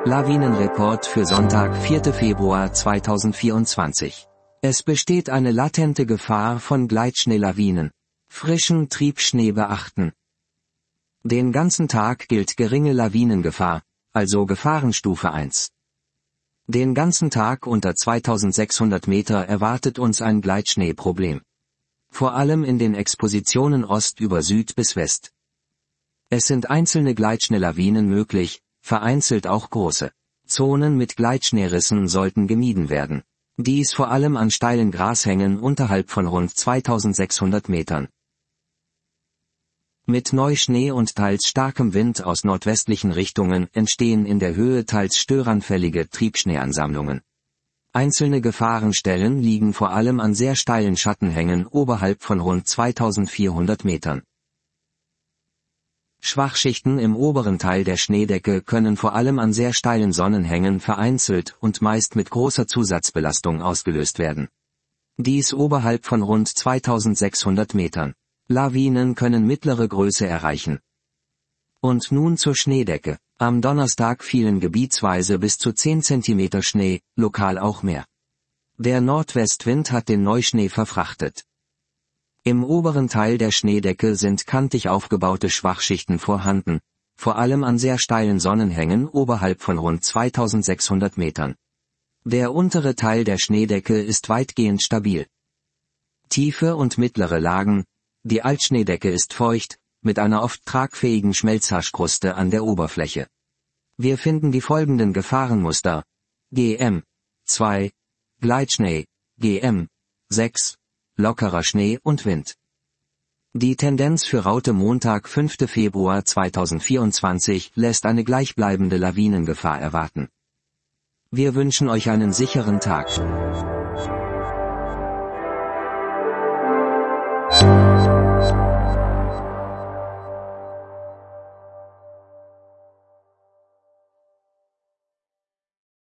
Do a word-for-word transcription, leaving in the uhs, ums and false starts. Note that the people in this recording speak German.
Lawinenreport für Sonntag, vierter Februar zweitausendvierundzwanzig. Es besteht eine latente Gefahr von Gleitschneelawinen. Frischen Triebschnee beachten. Den ganzen Tag gilt geringe Lawinengefahr, also Gefahrenstufe eins. Den ganzen Tag unter zweitausendsechshundert Meter erwartet uns ein Gleitschneeproblem. Vor allem in den Expositionen Ost über Süd bis West. Es sind einzelne Gleitschneelawinen möglich, vereinzelt auch große. Zonen mit Gleitschneerissen sollten gemieden werden. Dies vor allem an steilen Grashängen unterhalb von rund zweitausendsechshundert Metern. Mit Neuschnee und teils starkem Wind aus nordwestlichen Richtungen entstehen in der Höhe teils störanfällige Triebschneeansammlungen. Einzelne Gefahrenstellen liegen vor allem an sehr steilen Schattenhängen oberhalb von rund zweitausendvierhundert Metern. Schwachschichten im oberen Teil der Schneedecke können vor allem an sehr steilen Sonnenhängen vereinzelt und meist mit großer Zusatzbelastung ausgelöst werden. Dies oberhalb von rund zweitausendsechshundert Metern. Lawinen können mittlere Größe erreichen. Und nun zur Schneedecke. Am Donnerstag fielen gebietsweise bis zu zehn Zentimeter Schnee, lokal auch mehr. Der Nordwestwind hat den Neuschnee verfrachtet. Im oberen Teil der Schneedecke sind kantig aufgebaute Schwachschichten vorhanden, vor allem an sehr steilen Sonnenhängen oberhalb von rund zweitausendsechshundert Metern. Der untere Teil der Schneedecke ist weitgehend stabil. Tiefe und mittlere Lagen. Die Altschneedecke ist feucht, mit einer oft tragfähigen Schmelzhaschkruste an der Oberfläche. Wir finden die folgenden Gefahrenmuster: G M zwei, Gleitschnee, G M sechs, lockerer Schnee und Wind. Die Tendenz für Raute Montag, fünfter Februar zweitausendvierundzwanzig lässt eine gleichbleibende Lawinengefahr erwarten. Wir wünschen euch einen sicheren Tag.